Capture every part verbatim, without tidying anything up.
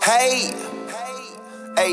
Hey, hey,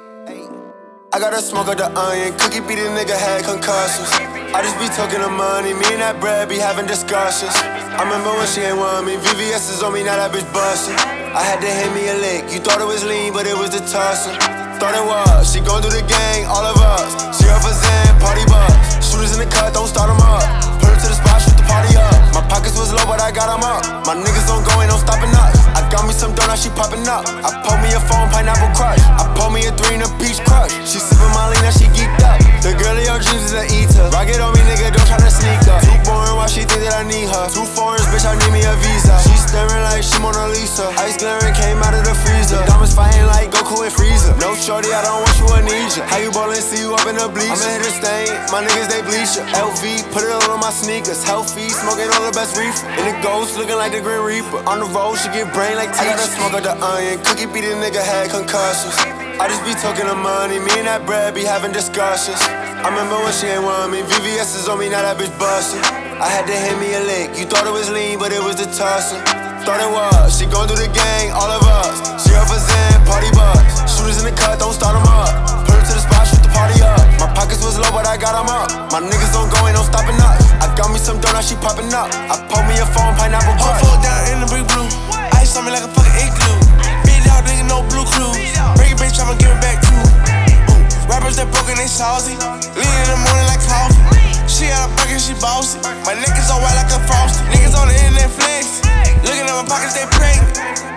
I got a smoke up the onion. Cookie beat a nigga had concussions. I just be talking to money. Me and that bread be having discussions. I remember when she ain't want me. V V S is on me, now that bitch bustin'. I had to hit me a lick. You thought it was lean, but it was the tussin'. Thought it was. She gon' do the gang, all of us. She off a Zen, party bus. Shooters in the cut, don't start 'em up. Put 'em to the spot, shoot the party up. My pockets was low, but I got 'em up. My niggas don't go, ain't no stopping us. I got me some dough, now she popping up. I pulled me a phone, pineapple crush. I pulled me a three and a peach crush. She sippin' Molly, now she geeked up. The girl of your dreams is an eater. Rock it on me, nigga, don't try to sneak up. Too boring, why she think that I need her? Two foreigns, bitch, I need me a visa. She staring like she Mona Lisa. Ice glaring came out of the freezer. Diamonds fighting like Goku and Frieza. No shorty, I don't want you, I need ya. How you ballin', see you up in the bleachers. I'ma hit a stain, my niggas they bleach ya. L V, put it all on my sneakers. Healthy, smoking all the best reefer. And the ghost looking like the Grim Reaper. On the road, she get brain like teacher. I gotta smoke up the onion. Cookie beat a nigga had concussions. I just be talking to money. Me and that bread be having discussions. I remember when she ain't want me. V V S is on me, now that bitch bustin'. I had to hit me a lick. You thought it was lean, but it was the tussin'. Thought it was. She gon' do the gang, all of us. She off a Zen, party bus. Shooters in the cut, don't start 'em up. Put 'em to the spot, shoot the party up. My pockets was low, but I got 'em up. My niggas don't go, ain't no stopping us. I got me some dough, now she popping up. I pulled me a phone, pineapple crush. Whole down in the big blue. Ice on me like a fucking igloo. Big dog nigga, no blue clues. Break it, bitch, I'ma give it back too. Rappers that broken, they salty. Lean in the morning like coffee. She out of pocket, she bossy. My niggas all white like a frosty. Niggas on the internet flex. Looking at my pockets, they pregnant.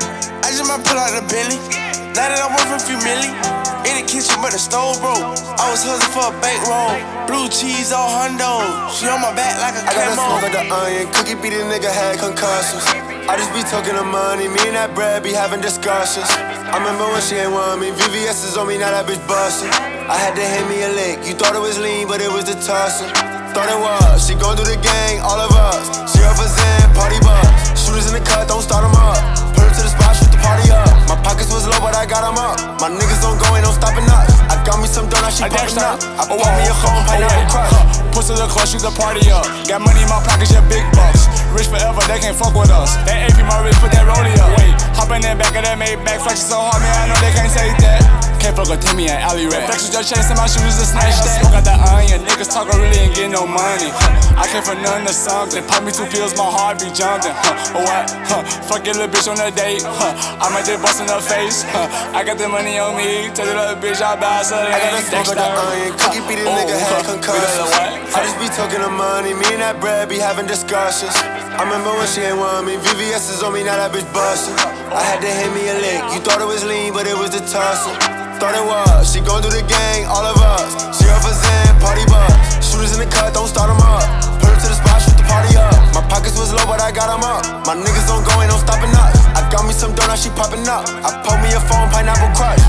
I just might pull out the Bentley. Now that I'm worth a few million. In the kitchen, but the stove broke. I was hustling for a bankroll. Blue cheese on Hondo. She on my back like a I gotta camo. smoke up the onion. Cookie beat a nigga had concussions. I just be talking to money. Me and that bread be having discussions. I remember when she ain't want me. V V S is on me, now that bitch bustin'. I had to hit me a lick. You thought it was lean, but it was the tussin'. Thought it was. She gon' do the gang, all of us. She off a Zen, party bus. Shooters in the cut, don't start 'em up. Put 'em to the spot, shoot the party up. My pockets was low, but I got 'em up. My niggas don't go, ain't no stopping us. I got me some dough, now she poppin' up. I bought me a phone, pineapple crush. Push to the clutch, shoot the party up. Got money in my pockets, yeah, big bucks. Rich forever, they can't fuck with us. That A P my wrist, put that rollie up. Wait, hop in that back of that Maybach, flexing so hard, man, I know they can't say that. Can't fuck with Timmy and Alley Rat. Flexing just chasing my shoes and snatch that. Smoke out that onion, niggas talkin' really ain't getting no money. Huh. I came from nothing to something. Pop me two pills, my heart be jumping. Huh. Or what? Huh. Fuck your little bitch on a date. Huh. I might just bust in her face. Huh. I got the money on me. Tell the little bitch I buy something. I gotta smoke up the onion. Cookie beat a nigga had concussions. I just be talking to money. Me and that bread be having discussions. I remember when she ain't want me. V V S is on me, now that bitch bustin'. I had to hit me a lick. You thought it was lean, but it was the tussin'. Thought it was. She gon' do the gang, all of us. She off a Zen, party bus. Shooters in the cut, don't start 'em up. Put 'em to the spot, shoot the party up. My pockets was low, but I got 'em up. My niggas don't go, ain't no stopping us. I got me some dough, now she popping up. I pulled me a phone, pineapple crush.